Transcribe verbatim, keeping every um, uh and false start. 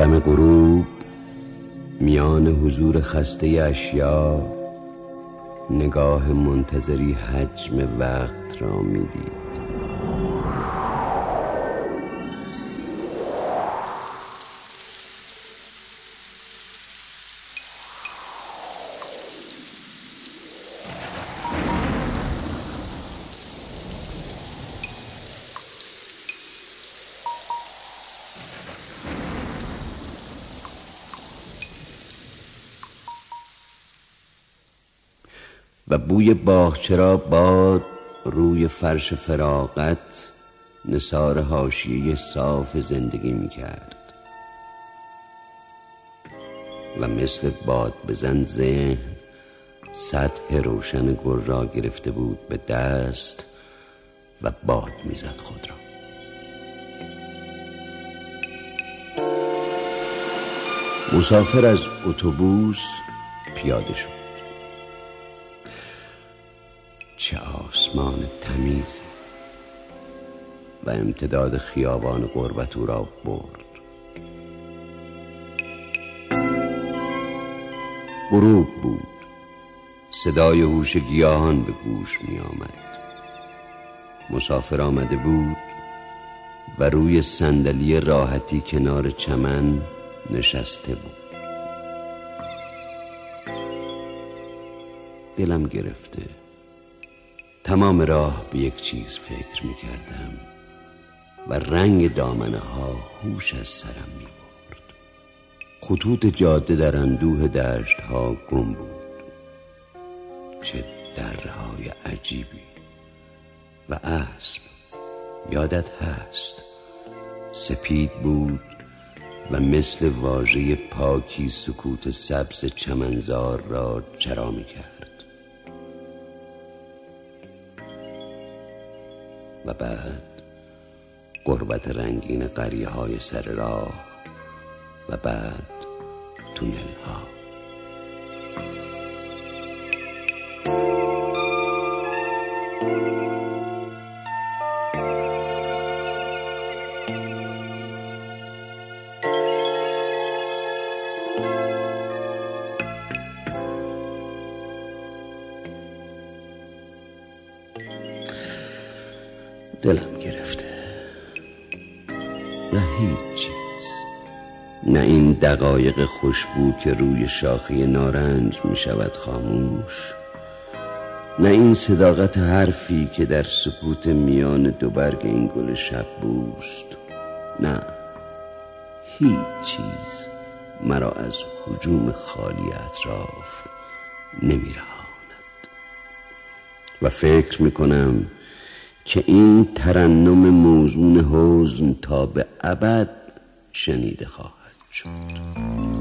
دم غروب میان حضور خسته اشیا نگاه منتظری حجم وقت را میدید. و بوی باغچه را باد روی فرش فراغت نثار حاشیه صاف زندگی می کرد و مثل باد بزن ذهن سطح روشن گل را گرفته بود به دست و باد می زد خود را. مسافر از اتوبوس پیاده شد. چه آسمان تمیزی و امتداد خیابان غربت او را برد. غروب بود. صدای هوش گیاهان به گوش می آمد. مسافر آمده بود و روی صندلی راحتی کنار چمن نشسته بود. دلم گرفته. تمام راه به یک چیز فکر می کردم و رنگ دامنه ها هوش از سرم می برد. خطوط جاده در اندوه دشت ها گم بود. چه دره های عجیبی. و اسب یادت هست سپید بود و مثل واژه پاکی سکوت سبز چمنزار را چرا می کرد. و بعد غربت رنگین قریه های سر راه و بعد تونل ها. دلم گرفته. نه هیچ چیز. نه این دقایق خوشبو که روی شاخه نارنج می شود خاموش. نه این صداقت حرفی که در سکوت میان دو برگ این گل شب بوست. نه هیچ چیز مرا از هجوم خالی اطراف نمی رهاند. و فکر می کنم که این ترنم موزون حزن تا به ابد شنیده خواهد شد.